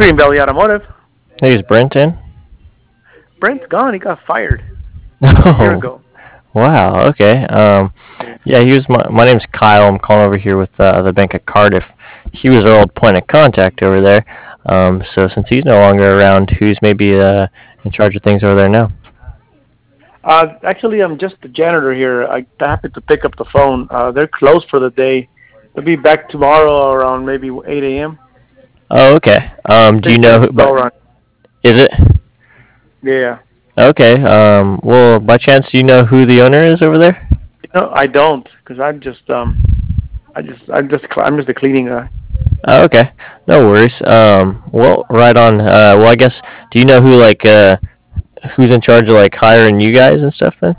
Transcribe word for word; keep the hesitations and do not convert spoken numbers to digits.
Green Valley Automotive. Hey, is Brent in? Brent's gone. He got fired a year Oh, ago. wow. Okay. Um, Yeah. yeah, he was my, my name's Kyle. I'm calling over here with uh, the Bank of Cardiff. He was our old point of contact over there. Um, so since he's no longer around, who's maybe uh, in charge of things over there now? Uh, actually, I'm just the janitor here. I happened to pick up the phone. Uh, they're closed for the day. They'll be back tomorrow around maybe eight a m. Oh, okay. Um, do you Things know are who? slow But run. is it? Yeah. Okay. Um, well, by chance, do you know who the owner is over there? You know, I don't, because I'm just um, I just I'm just I'm just a cleaning guy. Oh, okay. No worries. Um, well, right on. Uh, well, I guess. Do you know who like uh, who's in charge of like hiring you guys and stuff then?